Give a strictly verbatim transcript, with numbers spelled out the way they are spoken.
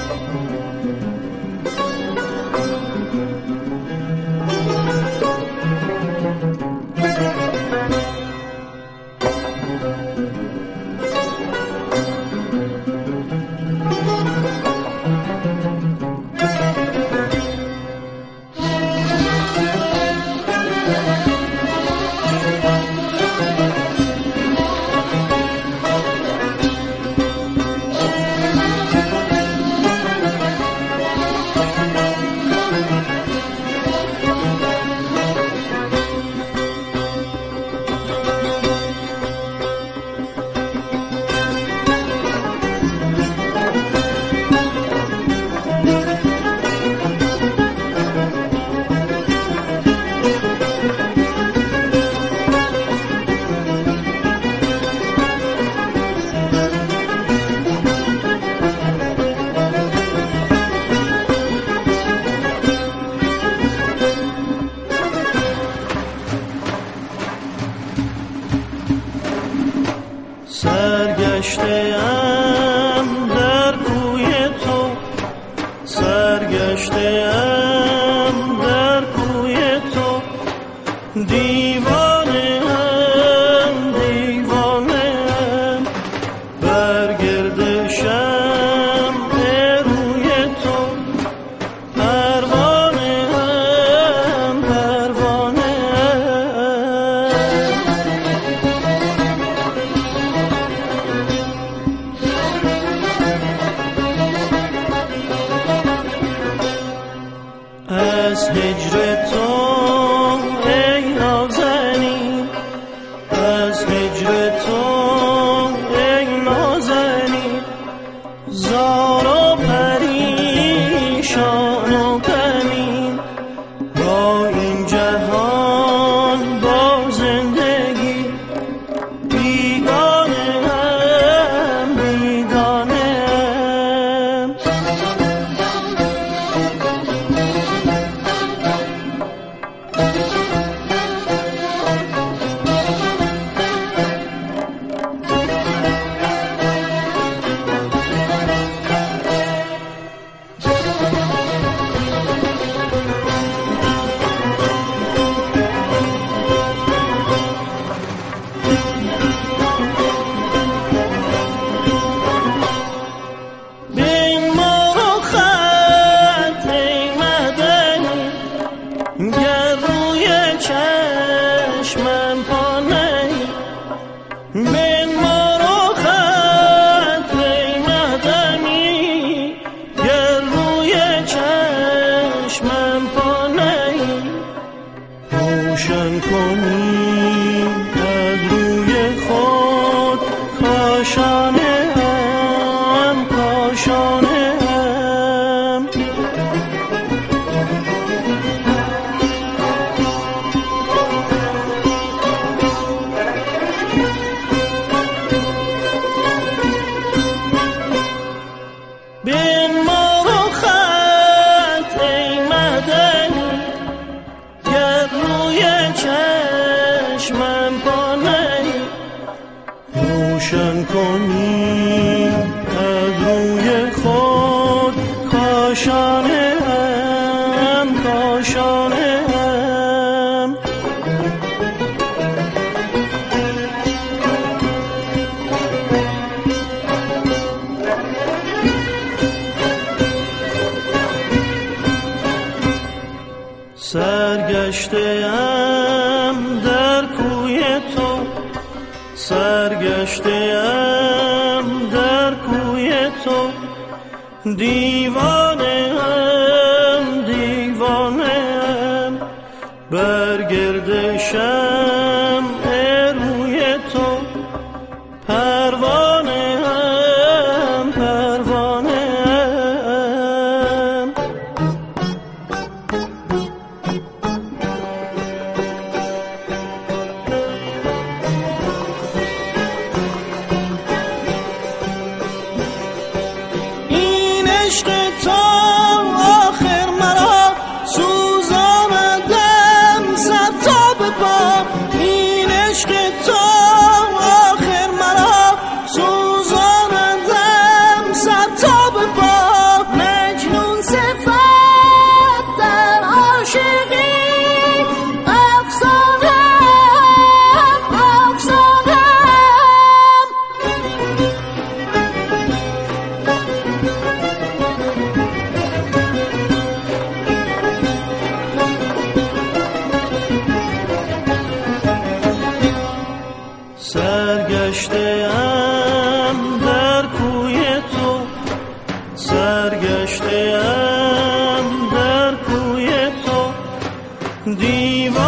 سرگشته‌ام در کوی تو، سرگشته‌ام در کوی تو، دیوانه‌ام دیوانه‌ام بر گردشم روی تو، پروانه‌ام پروانه‌ام. از هجر تو ای نازنین، از هجر تو ای نازنین، زار و پریشان و غمین، با این جهان با زندگی بیگانه هم بیگانه هم. گر روی چشمم پا نهی، بنمار و خط ای مدنی، گر روی چشمم پا نهی، روشن کنی از روی خود کاشانه هم کاشانه هم. بنمار و خط ای مدنی، گر روی چشمم پا نهی، روشن کنی از روی خود کاشانه هم کاشانه هم. سرگشته‌ام در کوی تو، سرگشته‌ام در کوی تو، دیوانه‌ام دیوانه‌ام بر گردشم روی تو، پروانه‌ام پروانه‌ام. عشق تو آخر مرا سوزاندم صد تا به پا، این عشق تو آخر مرا سوزاندم صد تا به پا. برگشته ام در کوی تو دیوانه